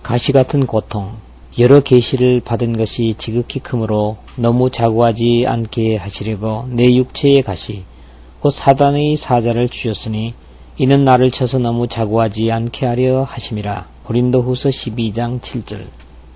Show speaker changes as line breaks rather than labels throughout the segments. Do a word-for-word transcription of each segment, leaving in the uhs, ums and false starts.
가시 같은 고통, 여러 계시를 받은 것이 지극히 크므로 너무 자고하지 않게 하시려고 내 육체의 가시, 곧 사단의 사자를 주셨으니 이는 나를 쳐서 너무 자고하지 않게 하려 하심이라. 고린도후서 십이 장 칠 절.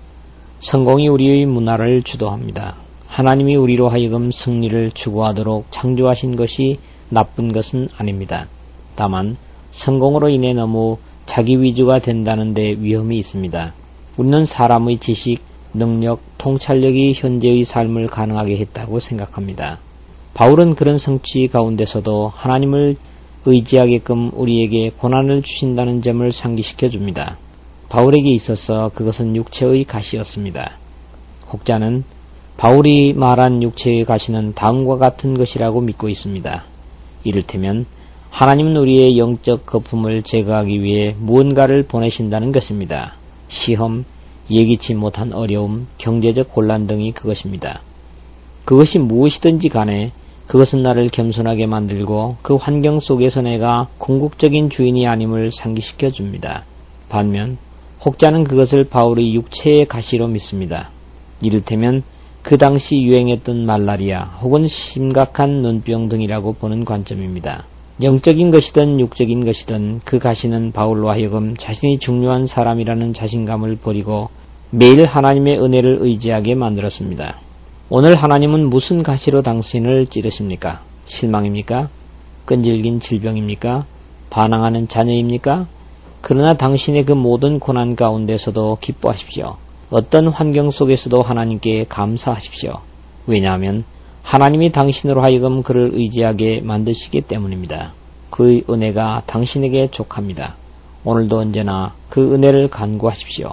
성공이 우리의 문화를 주도합니다. 하나님이 우리로 하여금 승리를 추구하도록 창조하신 것이 나쁜 것은 아닙니다. 다만 성공으로 인해 너무 자기 위주가 된다는 데 위험이 있습니다. 우리는 사람의 지식, 능력, 통찰력이 현재의 삶을 가능하게 했다고 생각합니다. 바울은 그런 성취 가운데서도 하나님을 의지하게끔 우리에게 고난을 주신다는 점을 상기시켜 줍니다. 바울에게 있어서 그것은 육체의 가시였습니다. 혹자는 바울이 말한 육체의 가시는 다음과 같은 것이라고 믿고 있습니다. 이를테면 하나님은 우리의 영적 거품을 제거하기 위해 무언가를 보내신다는 것입니다. 시험, 예기치 못한 어려움, 경제적 곤란 등이 그것입니다. 그것이 무엇이든지 간에 그것은 나를 겸손하게 만들고 그 환경 속에서 내가 궁극적인 주인이 아님을 상기시켜 줍니다. 반면 혹자는 그것을 바울의 육체의 가시로 믿습니다. 이를테면 그 당시 유행했던 말라리아 혹은 심각한 눈병 등이라고 보는 관점입니다. 영적인 것이든 육적인 것이든 그 가시는 바울로 하여금 자신이 중요한 사람이라는 자신감을 버리고 매일 하나님의 은혜를 의지하게 만들었습니다. 오늘 하나님은 무슨 가시로 당신을 찌르십니까? 실망입니까? 끈질긴 질병입니까? 반항하는 자녀입니까? 그러나 당신의 그 모든 고난 가운데서도 기뻐하십시오. 어떤 환경 속에서도 하나님께 감사하십시오. 왜냐하면 하나님이 당신으로 하여금 그를 의지하게 만드시기 때문입니다. 그의 은혜가 당신에게 족합니다. 오늘도 언제나 그 은혜를 간구하십시오.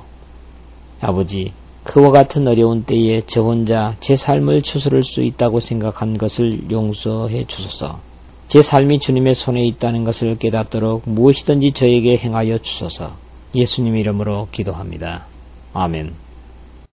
아버지, 그와 같은 어려운 때에 저 혼자 제 삶을 추스를 수 있다고 생각한 것을 용서해 주소서. 제 삶이 주님의 손에 있다는 것을 깨닫도록 무엇이든지 저에게 행하여 주소서. 예수님 이름으로 기도합니다. 아멘.